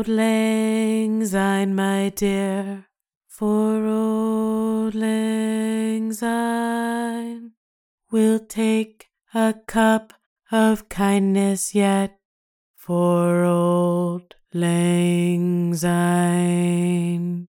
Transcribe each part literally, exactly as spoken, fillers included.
Lang Syne, my dear, for Auld Lang Syne will take a cup of kindness yet for Auld Lang Syne.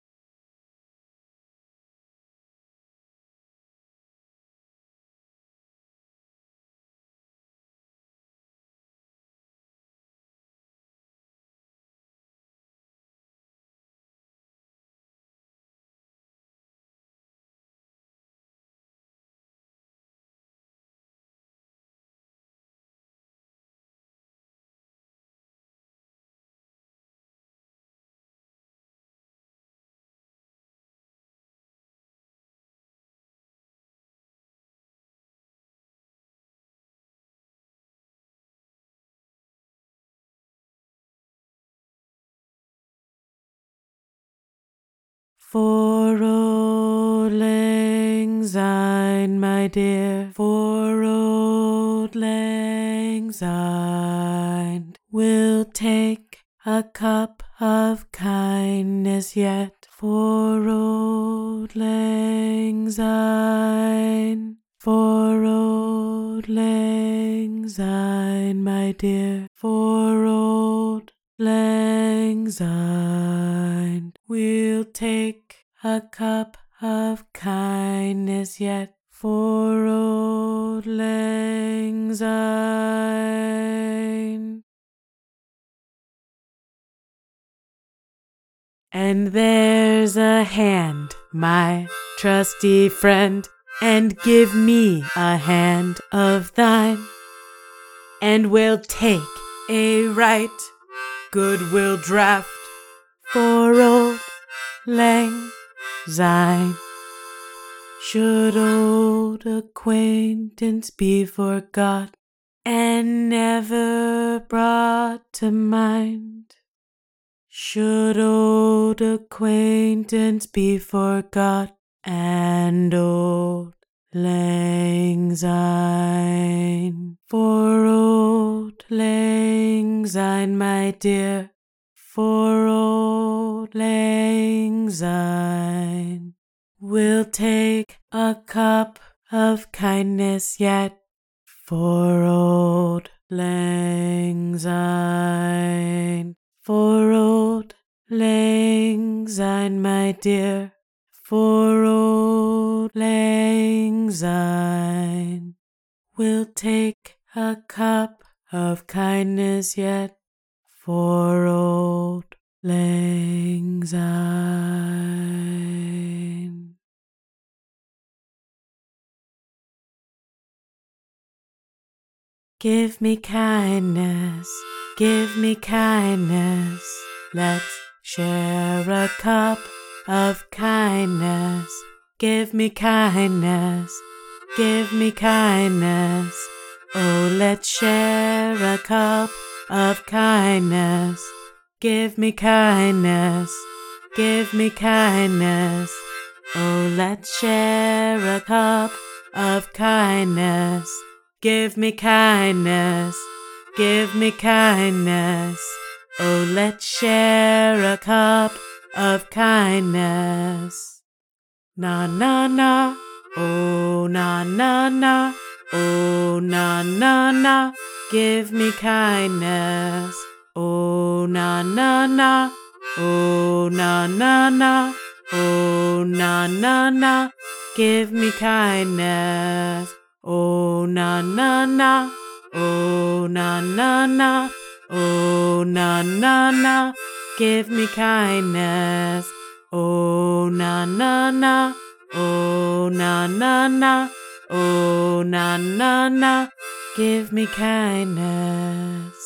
For Auld Lang Syne, my dear, for Auld Lang Syne will take a cup of kindness yet for Auld Lang Syne. For Auld Lang Syne, my dear, for Auld Lang Syne we'll take a cup of kindness yet for Auld Lang Syne. And there's a hand, my trusty friend, and give me a hand of thine, and we'll take a right goodwill draft for Auld Lang Syne. Should old acquaintance be forgot and never brought to mind, should old acquaintance be forgot and Auld Lang Syne, for Auld Lang Syne, my dear, for Auld Lang Syne we'll take a cup of kindness yet for Auld Lang Syne. For Auld Lang Syne, my dear, for Auld Lang Syne we'll take a cup of kindness yet for Auld Lang Syne. Give me kindness, give me kindness, let's share a cup of kindness. Give me kindness, give me kindness, oh let's share a cup of kindness. Give me kindness, give me kindness, oh let's share a cup of kindness. Give me kindness, give me kindness, oh let's share a cup of kindness. Na na na, oh na na na, oh na na na, give me kindness. Oh na na na, oh na na na, oh na na na, give me kindness. Oh na na na, oh na na na, oh na na na, give me kindness. Oh na na na, oh na na na, oh na na na, give me kindness.